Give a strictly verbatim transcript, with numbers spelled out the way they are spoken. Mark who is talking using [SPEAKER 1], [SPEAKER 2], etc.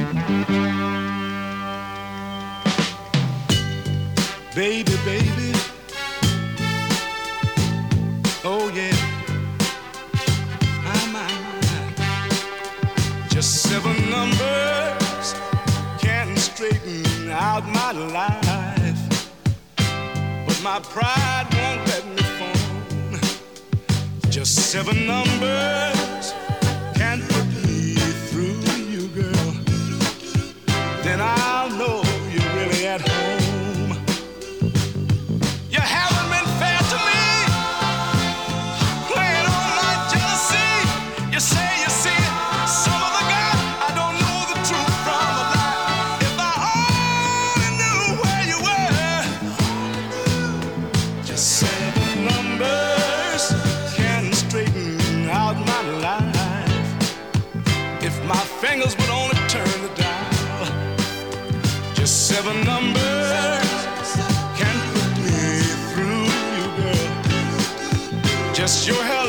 [SPEAKER 1] Baby, baby, oh yeah, my, my, my. Just seven numbers can straighten out my life, but my pride won't let me phone. Just seven numbers can put me through you, girl. Then I'll know you're really at home. Fingers would only turn the dial. Just seven numbers can put me through you, girl. Just your help.